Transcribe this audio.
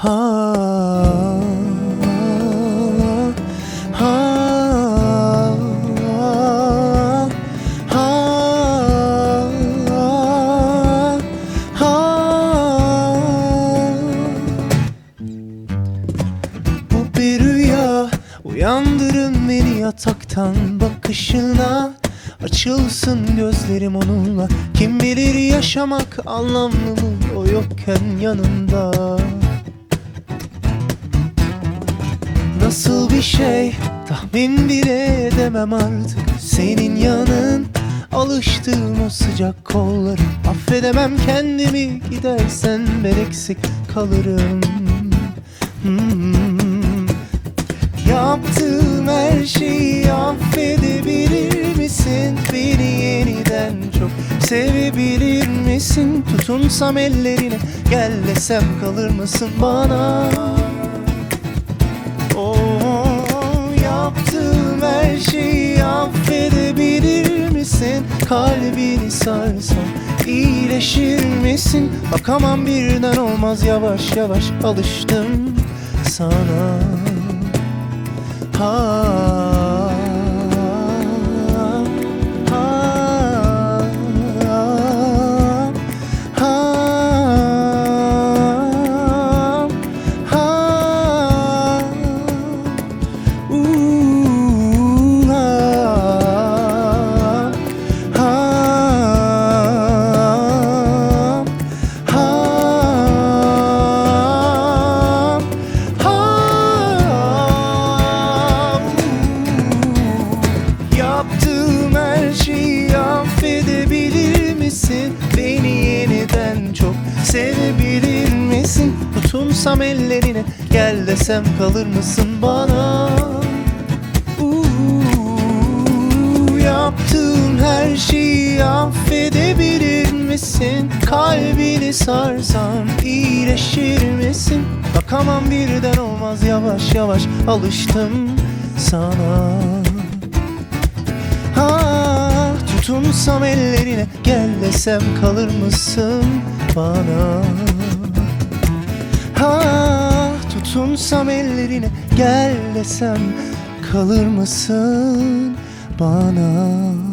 Ha, ha, ha, ha. Bu bir rüya, uyandırın beni yataktan bakışına. Açılsın gözlerim onunla. Kim bilir yaşamak anlamlı mı o yokken yanında. Nasıl bir şey tahmin bile edemem artık. Senin yanın, alıştığım o sıcak kolları. Affedemem kendimi, gidersen ben eksik kalırım. Yaptığım her şeyi affedebilir misin? Beni yeniden çok sevebilir misin? Tutunsam ellerine, gel desem kalır mısın bana? Yaptığım her şeyi affedebilir misin? Kalbini sarsam iyileşir misin? Bakamam birden olmaz, yavaş yavaş alıştım sana. Ha, ha, ha, ha, Yaptığım her şeyi affedebilir misin? Beni yeniden çok sevebilir misin? Tutunsam ellerine, gel desem kalır mısın bana? Yaptığım her şeyi affedebilir misin? Kalbini sarsam iyileşir misin? Bakamam birden olmaz, yavaş yavaş alıştım sana. Ha, tutunsam ellerine, gel desem kalır mısın bana? Ha, tutunsam ellerine, gel desem kalır mısın bana?